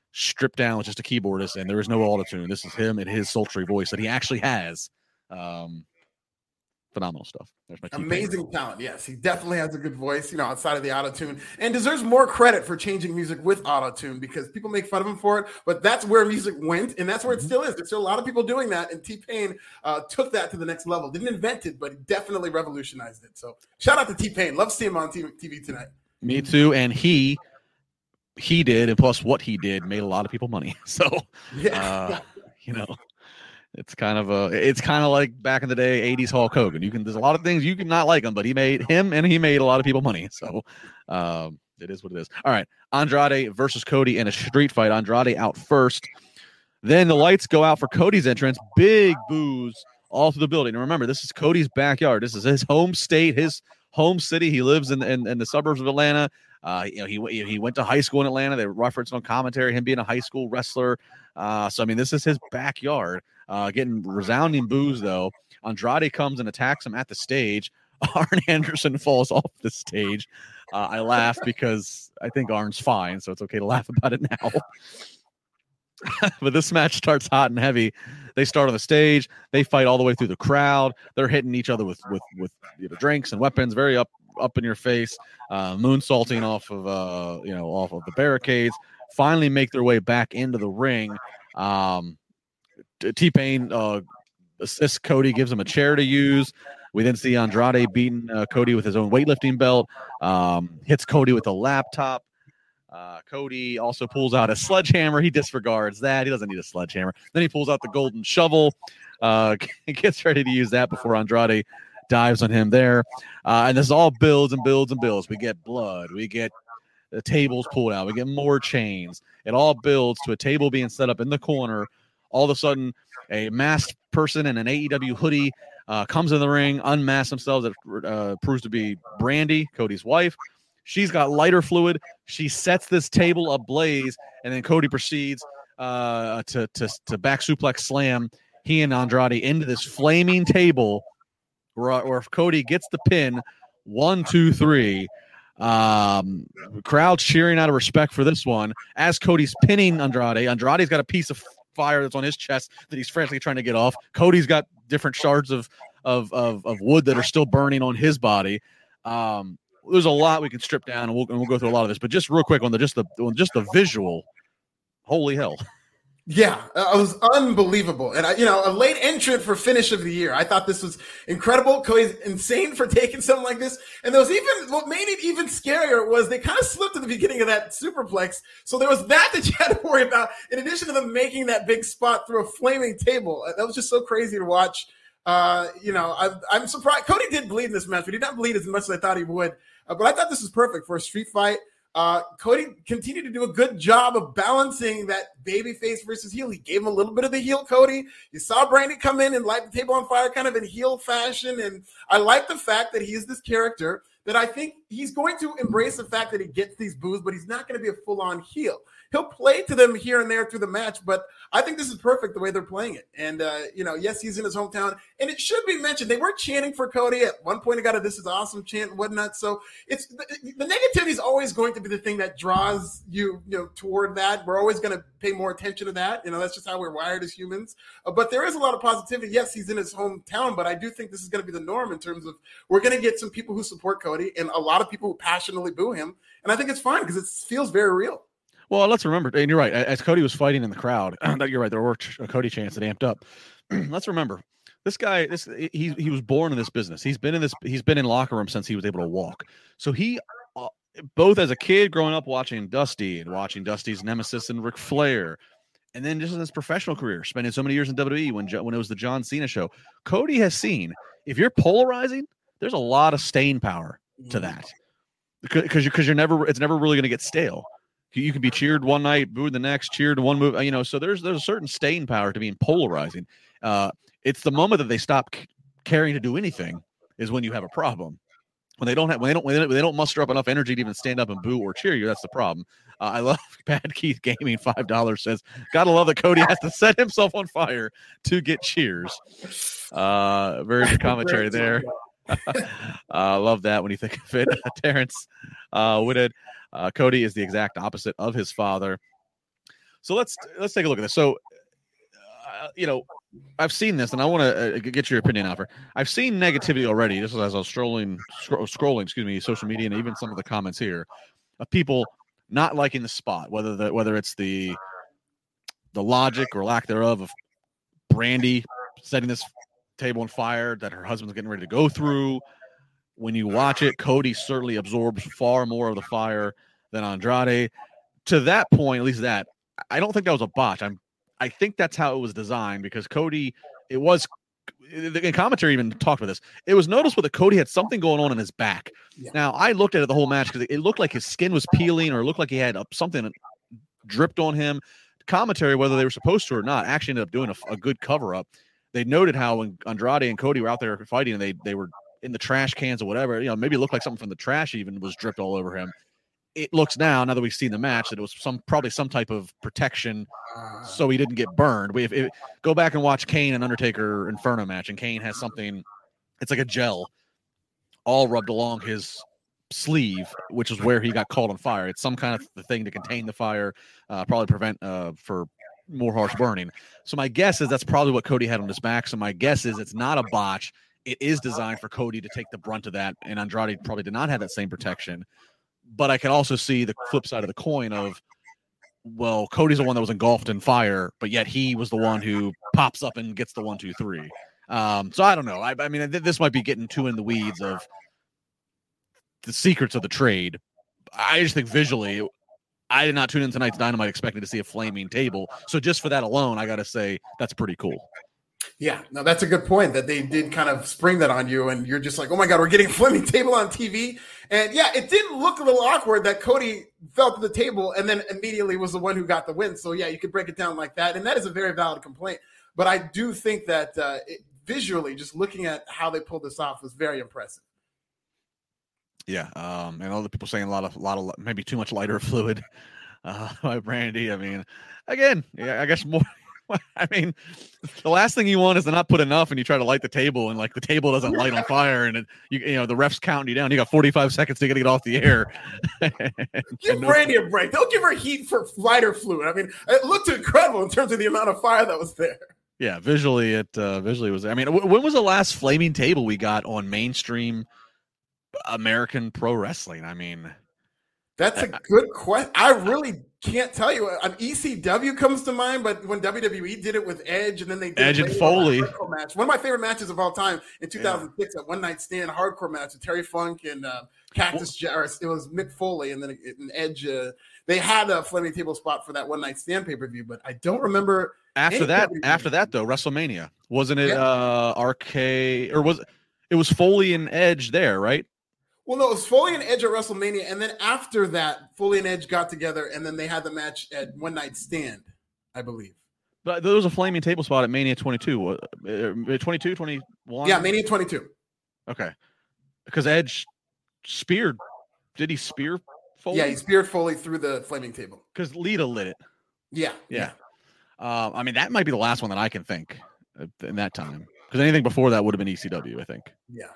stripped down with just a keyboardist, and there is no auto-tune. This is him and his sultry voice that he actually has. Um, phenomenal stuff. There's my amazing T-Pain. Talent. Yes, he definitely has a good voice, you know, outside of the auto-tune, and deserves more credit for changing music with auto-tune, because people make fun of him for it, but that's where music went, and that's where it still is. There's still a lot of people doing that, and T-Pain uh, took that to the next level. Didn't invent it, but he definitely revolutionized it. So shout out to T-Pain. Love to see him on T V tonight. Me too. And he he did, and plus what he did made a lot of people money. So yeah. uh, you know, it's kind of a it's kind of like back in the day, eighties Hulk Hogan. You can there's a lot of things you can not like him, but he made him and he made a lot of people money. So um, it is what it is. All right, Andrade versus Cody in a street fight. Andrade out first. Then the lights go out for Cody's entrance. Big boos all through the building. And remember, this is Cody's backyard. This is his home state, his home city. He lives in in, in the suburbs of Atlanta. Uh, you know, he he went to high school in Atlanta. They referenced on commentary him being a high school wrestler. Uh, so I mean, this is his backyard. Uh, getting resounding boos though. Andrade comes and attacks him at the stage. Arn Anderson falls off the stage. Uh, I laugh because I think Arn's fine, so it's okay to laugh about it now. But this match starts hot and heavy. They start on the stage. They fight all the way through the crowd. They're hitting each other with with with you know, drinks and weapons, very up up in your face, uh, moonsaulting off of uh you know off of the barricades. Finally, make their way back into the ring. Um, T-Pain uh, assists Cody, gives him a chair to use. We then see Andrade beating uh, Cody with his own weightlifting belt. Um, hits Cody with a laptop. Uh, Cody also pulls out a sledgehammer. He disregards that. He doesn't need a sledgehammer. Then he pulls out the golden shovel. Uh, gets ready to use that before Andrade dives on him there. Uh, and this all builds and builds and builds. We get blood. We get the tables pulled out. We get more chains. It all builds to a table being set up in the corner. All of a sudden, a masked person in an A E W hoodie uh, comes in the ring, unmasks themselves. It uh, proves to be Brandy, Cody's wife. She's got lighter fluid. She sets this table ablaze, and then Cody proceeds uh, to, to, to back suplex slam he and Andrade into this flaming table where, where Cody gets the pin. One, two, three. Um, crowd cheering out of respect for this one. As Cody's pinning Andrade, Andrade's got a piece of fire that's on his chest that he's frantically trying to get off. Cody's got different shards of of of, of wood that are still burning on his body. Um, there's a lot we can strip down, and we'll and we'll go through a lot of this. But just real quick on the just the on just the visual, holy hell! Yeah, it was unbelievable. And, I, you know, a late entrant for finish of the year. I thought this was incredible. Cody's insane for taking something like this. And there was even, what made it even scarier was they kind of slipped at the beginning of that superplex. So there was that that you had to worry about, in addition to them making that big spot through a flaming table. That was just so crazy to watch. Uh, you know, I, I'm surprised. Cody did bleed in this match, but he did not bleed as much as I thought he would. Uh, but I thought this was perfect for a street fight. Uh, Cody continued to do a good job of balancing that babyface versus heel. He gave him a little bit of the heel Cody. You saw Brandy come in and light the table on fire kind of in heel fashion. And I like the fact that he's this character that I think he's going to embrace the fact that he gets these boos, but he's not going to be a full-on heel. He'll play to them here and there through the match, but I think this is perfect the way they're playing it. And, uh, you know, yes, he's in his hometown. And it should be mentioned, they were chanting for Cody. At one point, he got a "this is awesome" chant and whatnot. So it's the, the negativity is always going to be the thing that draws you, you know, toward that. We're always going to pay more attention to that. You know, that's just how we're wired as humans. Uh, but there is a lot of positivity. Yes, he's in his hometown, but I do think this is going to be the norm in terms of we're going to get some people who support Cody and a lot of people who passionately boo him. And I think it's fine because it feels very real. Well, let's remember, and you're right, as Cody was fighting in the crowd, you're right, there were Cody chants that amped up. Let's remember, this guy, this he he was born in this business. He's been in this, he's been in locker room since he was able to walk. So he, uh, both as a kid growing up watching Dusty and watching Dusty's nemesis and Ric Flair, and then just in his professional career, spending so many years in W W E when when it was the John Cena show, Cody has seen, if you're polarizing, there's a lot of staying power to that. Because you, because you're never, it's never really going to get stale. You can be cheered one night, booed the next, cheered one move. You know, so there's there's a certain staying power to being polarizing. Uh, it's the moment that they stop c- caring to do anything is when you have a problem. When they don't have, when they don't, when they don't, when they don't muster up enough energy to even stand up and boo or cheer you, that's the problem. Uh, I love Bad Keith Gaming. Five dollars says, "Gotta love that Cody has to set himself on fire to get cheers." Uh, very good commentary there. I uh, love that when you think of it. Terrence uh, Whitted. Uh, Cody is the exact opposite of his father. So let's let's take a look at this. So, uh, you know, I've seen this, and I want to uh, get your opinion, Alfred. I've seen negativity already. Just as I was scrolling, scro- scrolling, excuse me, social media, and even some of the comments here of people not liking the spot, whether the whether it's the the logic or lack thereof of Brandi setting this table on fire that her husband's getting ready to go through. When you watch it, Cody certainly absorbs far more of the fire than Andrade. To that point, at least that, I don't think that was a botch. I'm, I think that's how it was designed because Cody, it was, the commentary even talked about this. It was noticeable that Cody had something going on in his back. Yeah. Now, I looked at it the whole match because it looked like his skin was peeling or it looked like he had something dripped on him. Commentary, whether they were supposed to or not, actually ended up doing a, a good cover-up. They noted how when Andrade and Cody were out there fighting and they, they were in the trash cans or whatever, you know, maybe it looked like something from the trash even was dripped all over him. It looks now, now that we've seen the match, that it was some probably some type of protection so he didn't get burned. We if, if, go back and watch Kane and Undertaker Inferno match, and Kane has something, it's like a gel all rubbed along his sleeve, which is where he got caught on fire. It's some kind of thing to contain the fire, uh, probably prevent uh, for more harsh burning. So my guess is that's probably what Cody had on his back. So my guess is it's not a botch. It is designed for Cody to take the brunt of that, and Andrade probably did not have that same protection. But I can also see the flip side of the coin of, well, Cody's the one that was engulfed in fire, but yet he was the one who pops up and gets the one, two, three. Um, so I don't know. I, I mean, th- this might be getting too in the weeds of the secrets of the trade. I just think visually, I did not tune in tonight's Dynamite expecting to see a flaming table. So just for that alone, I got to say that's pretty cool. Yeah, no, that's a good point that they did kind of spring that on you, and you're just like, oh my God, we're getting a flaming table on T V. And yeah, it did look a little awkward that Cody fell to the table and then immediately was the one who got the win. So yeah, you could break it down like that. And that is a very valid complaint. But I do think that uh, it, visually, just looking at how they pulled this off was very impressive. Yeah, um, and all the people saying a lot of, a lot of, maybe too much lighter fluid uh, by Brandi. I mean, again, yeah, I guess more. I mean, the last thing you want is to not put enough, and you try to light the table, and like the table doesn't light on fire, and it, you, you know the ref's counting you down. You got forty-five seconds to get it off the air. Give Brandi a break. Don't give her heat for lighter fluid. I mean, it looked incredible in terms of the amount of fire that was there. Yeah, visually, it uh, visually was. I mean, w- when was the last flaming table we got on mainstream American pro wrestling? I mean, that's a good question. I really can't tell you. Um, E C W comes to mind, but when W W E did it with Edge, and then they did Edge and Foley match, one of my favorite matches of all time in two thousand six, yeah. At One Night Stand hardcore match with Terry Funk and uh, Cactus Jack. It was Mick Foley, and then it, and Edge. Uh, they had a flaming table spot for that One Night Stand pay per view, but I don't remember. After that, after that though, WrestleMania, wasn't it? Yeah. Uh, R K or was it was Foley and Edge there, right? Well, no, it was Foley and Edge at WrestleMania, and then after that, Foley and Edge got together, and then they had the match at One Night Stand, I believe. But there was a flaming table spot at Mania twenty-two. twenty-two, twenty-one? Yeah, Mania twenty-two. Okay. Because Edge speared. Did he spear Foley? Yeah, he speared Foley through the flaming table. Because Lita lit it. Yeah. Yeah. yeah. Uh, I mean, that might be the last one that I can think in that time. Because anything before that would have been E C W, I think. Yeah.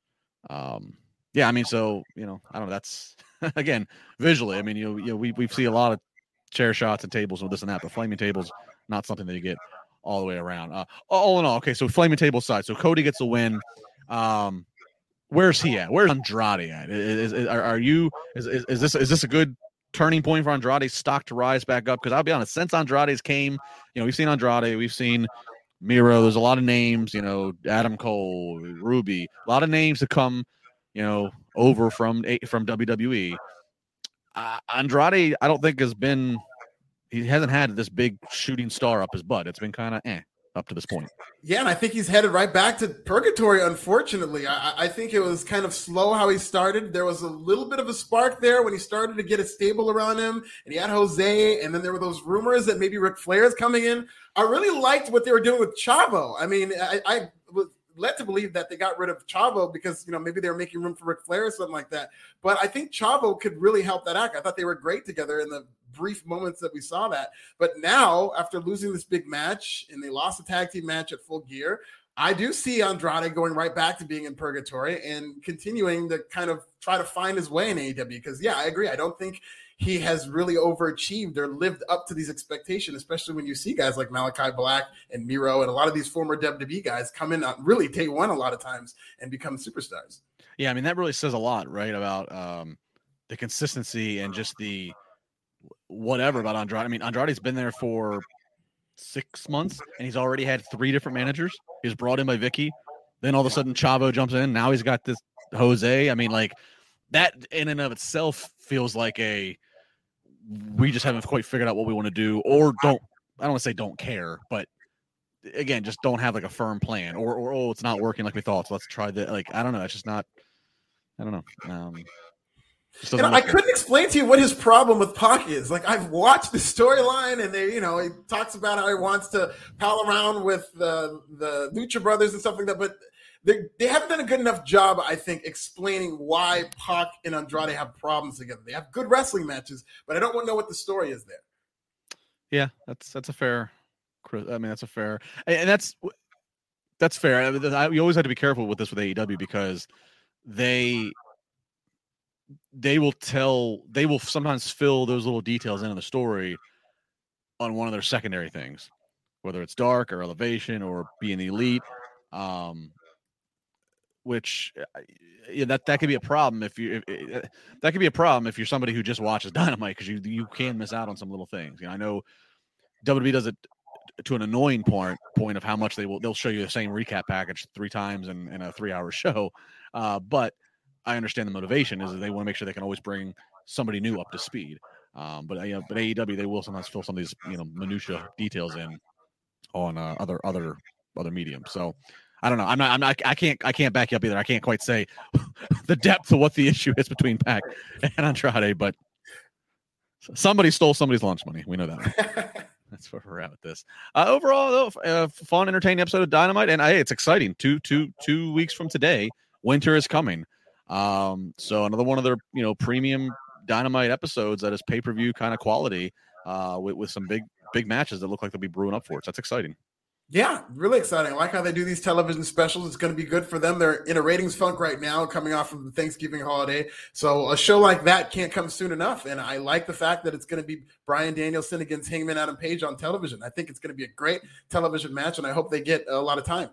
Um. Yeah, I mean, so, you know, I don't know. That's, again, visually, I mean, you know, you know we, we see a lot of chair shots and tables and this and that, but flaming tables, not something that you get all the way around. Uh, all in all, okay, so flaming table side. So Cody gets a win. Um, where's he at? Where's Andrade at? Is, is, are, are you, is, is, is this is this a good turning point for Andrade's stock to rise back up? Because I'll be honest, since Andrade's came, you know, we've seen Andrade, we've seen Miro, there's a lot of names, you know, Adam Cole, Ruby, a lot of names to come, you know, over from from W W E. Uh, Andrade, I don't think has been, he hasn't had this big shooting star up his butt. It's been kind of eh up to this point. Yeah, and I think he's headed right back to purgatory, unfortunately. I, I think it was kind of slow how he started. There was a little bit of a spark there when he started to get a stable around him, and he had Jose, and then there were those rumors that maybe Ric Flair is coming in. I really liked what they were doing with Chavo. I mean, I, I was led to believe that they got rid of Chavo because, you know, maybe they were making room for Ric Flair or something like that. But I think Chavo could really help that act. I thought they were great together in the brief moments that we saw that. But now, after losing this big match, and they lost a tag team match at Full Gear, I do see Andrade going right back to being in purgatory and continuing to kind of try to find his way in A E W. Because, yeah, I agree. I don't think he has really overachieved or lived up to these expectations, especially when you see guys like Malachi Black and Miro and a lot of these former W W E guys come in on really day one a lot of times and become superstars. Yeah, I mean, that really says a lot, right, about um, the consistency and just the whatever about Andrade. I mean, Andrade's been there for six months, and he's already had three different managers. He was brought in by Vicky. Then all of a sudden, Chavo jumps in. Now he's got this Jose. I mean, like, that in and of itself feels like a we just haven't quite figured out what we want to do, or don't. I don't want to say don't care, but again, just don't have like a firm plan, or or oh, it's not working like we thought, so let's try that. Like, I don't know. It's just not. I don't know. Um, And I couldn't explain to you what his problem with Pac is. Like, I've watched the storyline, and they, you know, he talks about how he wants to pal around with the the Lucha Brothers and stuff like that, but they they haven't done a good enough job, I think, explaining why Pac and Andrade have problems together. They have good wrestling matches, but I don't want to know what the story is there. Yeah, that's that's a fair. I mean, that's a fair, and that's that's fair. I mean, I, we always have to be careful with this with A E W because they. They will tell, they will sometimes fill those little details into the story on one of their secondary things, whether it's dark or elevation or being the elite, um, which yeah, that, that could be a problem if you, if, that could be a problem if you're somebody who just watches Dynamite, because you, you can miss out on some little things. You know, I know W W E does it to an annoying point, point of how much they will, they'll show you the same recap package three times in, in a three hour show. Uh, but I understand the motivation is that they want to make sure they can always bring somebody new up to speed. Um, but you know, but A E W, they will sometimes fill some of these, you know, minutia details in on uh, other other other mediums. So I don't know. I'm not. I'm not. I can't. I can't back you up either. I can't quite say the depth of what the issue is between Pac and Andrade, but somebody stole somebody's lunch money. We know that. That's where we're at with this. Uh, overall, though, uh, fun, entertaining episode of Dynamite, and uh, hey, it's exciting. Two, two, two weeks from today, winter is coming. Um, so another one of their, you know, premium Dynamite episodes that is pay-per-view kind of quality, uh, with, with some big, big matches that look like they'll be brewing up for it. So that's exciting. Yeah, really exciting. I like how they do these television specials. It's going to be good for them. They're in a ratings funk right now, coming off of the Thanksgiving holiday. So a show like that can't come soon enough. And I like the fact that it's going to be Bryan Danielson against Hangman Adam Page on television. I think it's going to be a great television match, and I hope they get a lot of time.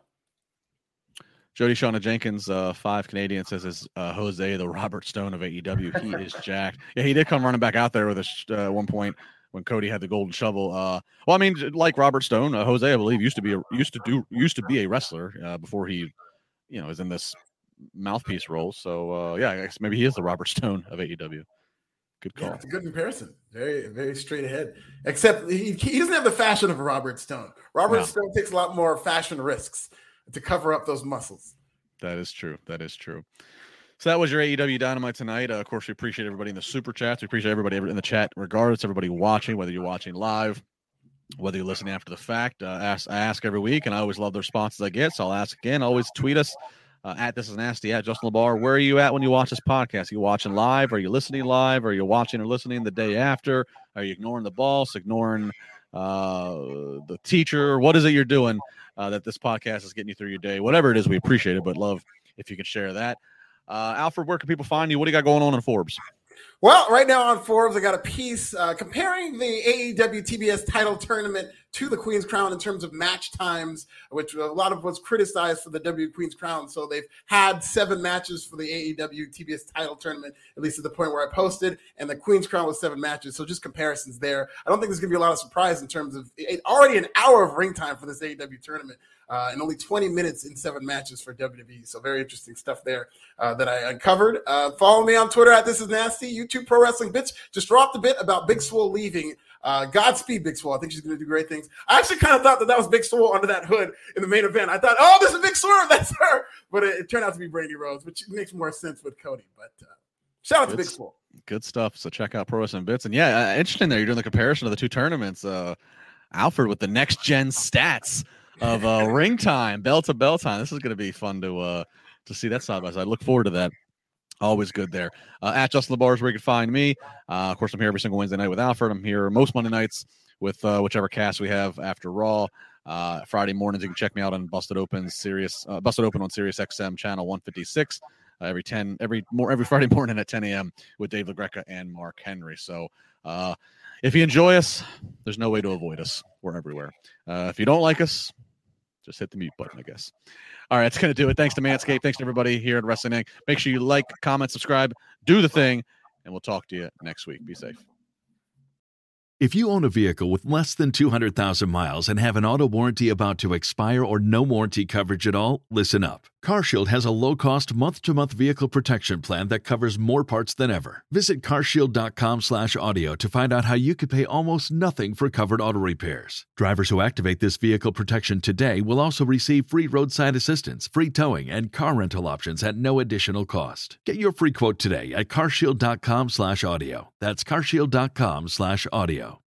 Jody Shauna Jenkins, uh, five Canadian, says is uh, Jose the Robert Stone of A E W. He is jacked. Yeah, he did come running back out there with us uh, at one point when Cody had the golden shovel. Uh, well, I mean, like Robert Stone, uh, Jose, I believe, used to be a, used to do used to be a wrestler uh, before he, you know, is in this mouthpiece role. So uh, yeah, I guess maybe he is the Robert Stone of A E W. Good call. Yeah, it's a good comparison. Very, very straight ahead. Except he, he doesn't have the fashion of a Robert Stone. Robert no. Stone takes a lot more fashion risks to cover up those muscles. That is true. That is true. So that was your A E W Dynamite tonight. Uh, of course, we appreciate everybody in the super chats. We appreciate everybody in the chat, regardless, everybody watching, whether you're watching live, whether you're listening after the fact. Uh, ask, I ask every week, and I always love the responses I get, so I'll ask again. Always tweet us uh, at This Is Nasty, at Justin LeBar. Where are you at when you watch this podcast? Are you watching live? Are you listening live? Are you watching or listening the day after? Are you ignoring the boss, ignoring uh, the teacher? What is it you're doing uh, that this podcast is getting you through your day? Whatever it is, we appreciate it, but love if you can share that. Uh, Alfred, where can people find you? What do you got going on in Forbes? Well, right now on Forbes, I got a piece uh, comparing the A E W T B S title tournament to the Queen's Crown in terms of match times, which a lot of was criticized for the W Queen's Crown. So they've had seven matches for the A E W T B S title tournament, at least at the point where I posted, and the Queen's Crown was seven matches. So just comparisons there. I don't think there's going to be a lot of surprise in terms of it, already an hour of ring time for this A E W tournament. Uh, and only twenty minutes in seven matches for W W E. So very interesting stuff there uh, that I uncovered. Uh, follow me on Twitter at This Is Nasty. YouTube Pro Wrestling Bits just dropped a bit about Big Swole leaving. Uh, Godspeed, Big Swole. I think she's going to do great things. I actually kind of thought that that was Big Swole under that hood in the main event. I thought, oh, this is Big Swerve. That's her. But it, it turned out to be Brandy Rhodes, which makes more sense with Cody. But uh, shout out to Big Swole. Good stuff. So check out Pro Wrestling Bits. And yeah, uh, interesting there. You're doing the comparison of the two tournaments. Uh, Alfred with the next gen stats of uh, ring time, bell to bell time. This is going to be fun to uh, to see that side by side. Look forward to that. Always good there. Uh, at Justin LeBar is where you can find me. Uh, of course, I'm here every single Wednesday night with Alfred. I'm here most Monday nights with uh, whichever cast we have after Raw. Uh, Friday mornings, you can check me out on Busted Open Sirius, uh, Busted Open on Sirius X M channel one fifty-six uh, every ten every more every Friday morning at ten a.m. with Dave LaGreca and Mark Henry. So uh, if you enjoy us, there's no way to avoid us. We're everywhere. Uh, if you don't like us, just hit the mute button, I guess. All right, that's going to do it. Thanks to Manscaped. Thanks to everybody here at Wrestling Inc. Make sure you like, comment, subscribe, do the thing, and we'll talk to you next week. Be safe. If you own a vehicle with less than two hundred thousand miles and have an auto warranty about to expire or no warranty coverage at all, listen up. CarShield has a low-cost month-to-month vehicle protection plan that covers more parts than ever. Visit carshield.com slash audio to find out how you could pay almost nothing for covered auto repairs. Drivers who activate this vehicle protection today will also receive free roadside assistance, free towing, and car rental options at no additional cost. Get your free quote today at carshield.com slash audio. That's carshield.com slash audio.